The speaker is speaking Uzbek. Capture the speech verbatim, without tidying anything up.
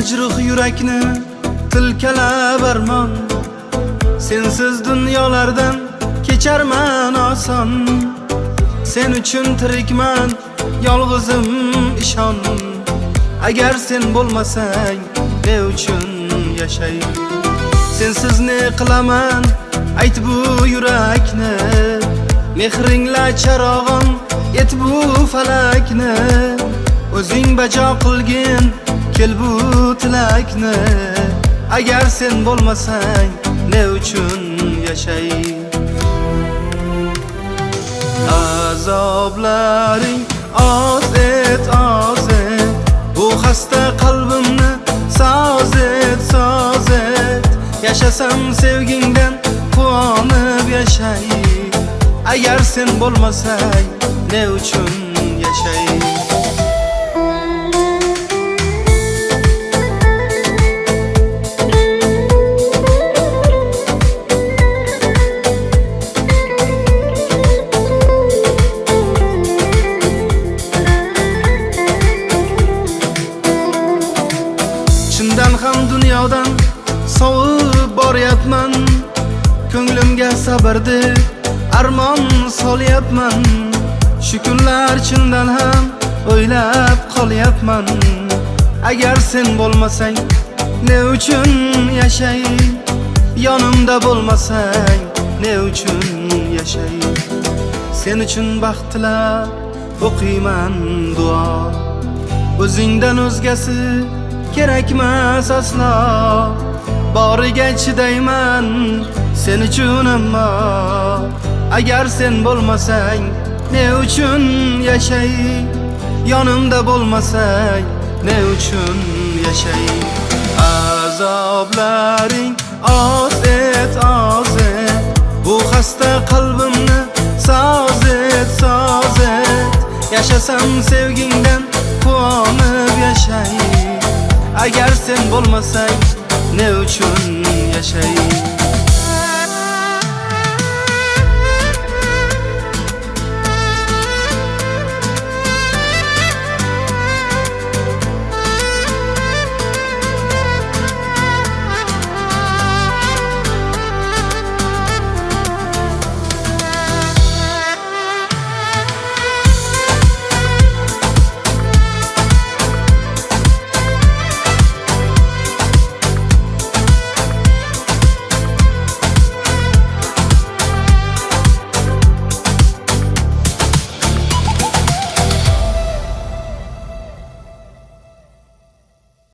majruh yurakni tilkalab armon. Sensiz dunyolardan kecharman oson. Sen uchun tirikman, yolg'izim ishon. Agar sen bo'lmasang, ne uchun yashay? Sensiz ne qilaman, ayt bu yurakni. Mehringla charog'im, et bu falakni. O'zing bajo qilgin, kel bu tilakni. Agar sen bo'lmasang, ne uchun yashay? Azoblaring oz et, oz et. Bu xasta qalbimni soz et, soz et. Yashasam sevgingdan quvonib yashay. Agar sen bo'lmasang, ne uchun yashay? Chindan ham dunyodan sovib boryapman. Ko'nglimga sabrdi armon solyapman. Shu kunlar chindan ham o'ylab qolyapman. Agar sen bo'lmasang, ne uchun yashay? Yonimda bo'lmasang, ne uchun yashay? Sen uchun baxt tilab o'qiyman duo. O'zingdan o'zgasi kerakmas aslo. Boriga chidayman sen uchun, ammo agar sen bo'lmasang, ne uchun yashay? Yonimda bo'lmasang, ne uchun yashay? Azoblaring oz et, oz et. Bu xasta qalbimni soz et, soz et. Yashasam sevgingdan quvonib yashay. Agar sen bo'lmasang, ne uchun yashay?